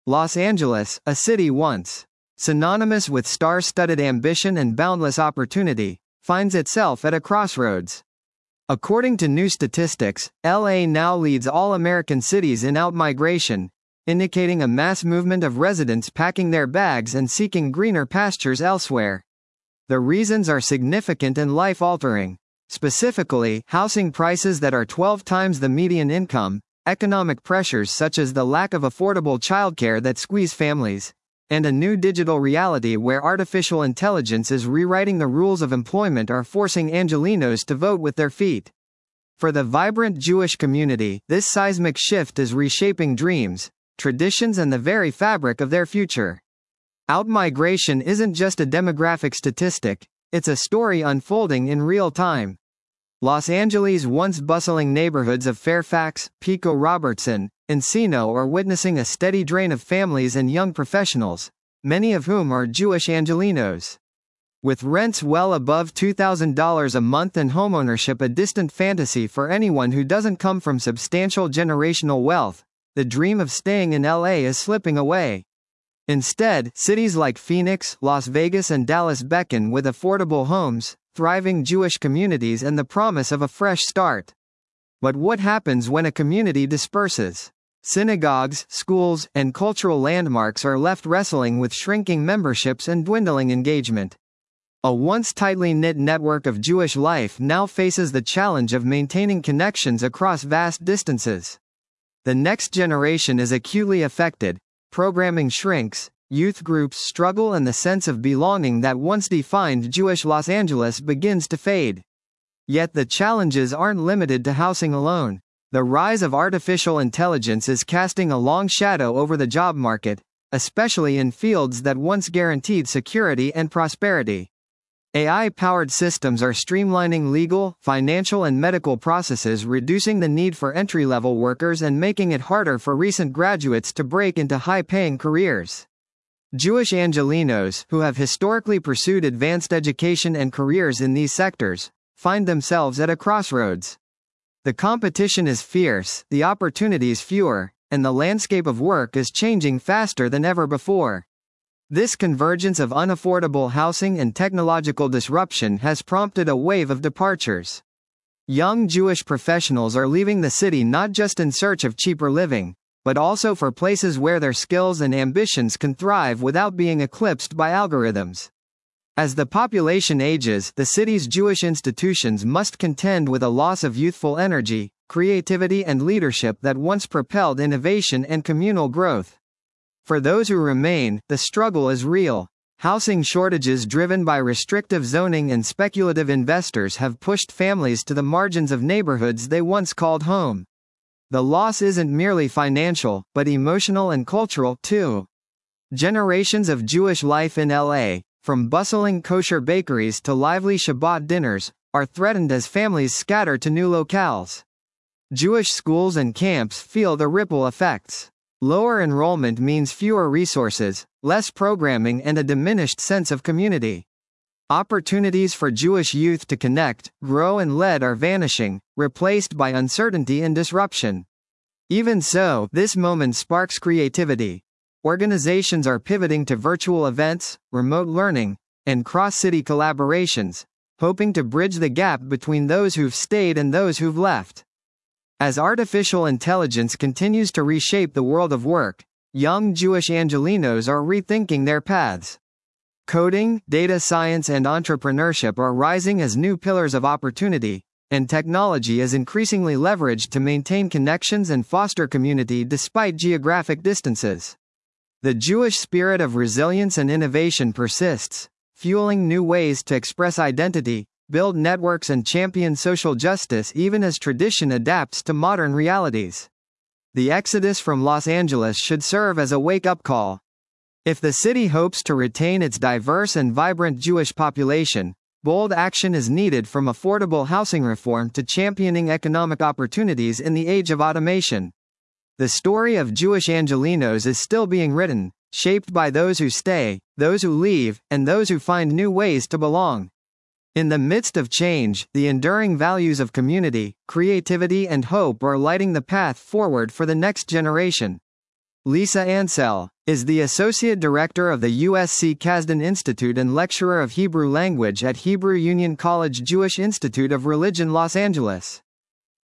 Los Angeles, a city once synonymous with star-studded ambition and boundless opportunity, finds itself at a crossroads. According to new statistics, LA now leads all American cities in outmigration, indicating a mass movement of residents packing their bags and seeking greener pastures elsewhere. The reasons are significant and life-altering. Specifically, housing prices that are 12 times the median income, economic pressures such as the lack of affordable childcare that squeeze families, and a new digital reality where artificial intelligence is rewriting the rules of employment are forcing Angelenos to vote with their feet. For the vibrant Jewish community, this seismic shift is reshaping dreams, traditions and the very fabric of their future. Outmigration isn't just a demographic statistic, it's a story unfolding in real time. Los Angeles' once bustling neighborhoods of Fairfax, Pico Robertson, Encino are witnessing a steady drain of families and young professionals, many of whom are Jewish Angelenos. With rents well above $2,000 a month and homeownership a distant fantasy for anyone who doesn't come from substantial generational wealth, the dream of staying in LA is slipping away. Instead, cities like Phoenix, Las Vegas and Dallas beckon with affordable homes, thriving Jewish communities and the promise of a fresh start. But what happens when a community disperses? Synagogues, schools, and cultural landmarks are left wrestling with shrinking memberships and dwindling engagement. A once tightly knit network of Jewish life now faces the challenge of maintaining connections across vast distances. The next generation is acutely affected. Programming shrinks, youth groups struggle and the sense of belonging that once defined Jewish Los Angeles begins to fade. Yet the challenges aren't limited to housing alone. The rise of artificial intelligence is casting a long shadow over the job market, especially in fields that once guaranteed security and prosperity. AI-powered systems are streamlining legal, financial and medical processes, reducing the need for entry-level workers and making it harder for recent graduates to break into high-paying careers. Jewish Angelenos, who have historically pursued advanced education and careers in these sectors, find themselves at a crossroads. The competition is fierce, the opportunities fewer, and the landscape of work is changing faster than ever before. This convergence of unaffordable housing and technological disruption has prompted a wave of departures. Young Jewish professionals are leaving the city not just in search of cheaper living, but also for places where their skills and ambitions can thrive without being eclipsed by algorithms. As the population ages, the city's Jewish institutions must contend with a loss of youthful energy, creativity and leadership that once propelled innovation and communal growth. For those who remain, the struggle is real. Housing shortages driven by restrictive zoning and speculative investors have pushed families to the margins of neighborhoods they once called home. The loss isn't merely financial, but emotional and cultural, too. Generations of Jewish life in LA, from bustling kosher bakeries to lively Shabbat dinners, are threatened as families scatter to new locales. Jewish schools and camps feel the ripple effects. Lower enrollment means fewer resources, less programming and a diminished sense of community. Opportunities for Jewish youth to connect, grow and lead are vanishing, replaced by uncertainty and disruption. Even so, this moment sparks creativity. Organizations are pivoting to virtual events, remote learning, and cross-city collaborations, hoping to bridge the gap between those who've stayed and those who've left. As artificial intelligence continues to reshape the world of work, young Jewish Angelenos are rethinking their paths. Coding, data science and entrepreneurship are rising as new pillars of opportunity, and technology is increasingly leveraged to maintain connections and foster community despite geographic distances. The Jewish spirit of resilience and innovation persists, fueling new ways to express identity, build networks and champion social justice even as tradition adapts to modern realities. The exodus from Los Angeles should serve as a wake-up call. If the city hopes to retain its diverse and vibrant Jewish population, bold action is needed from affordable housing reform to championing economic opportunities in the age of automation. The story of Jewish Angelenos is still being written, shaped by those who stay, those who leave, and those who find new ways to belong. In the midst of change, the enduring values of community, creativity and hope are lighting the path forward for the next generation. Lisa Ansell, is the Associate Director of the USC Kasdan Institute and lecturer of Hebrew language at Hebrew Union College Jewish Institute of Religion Los Angeles.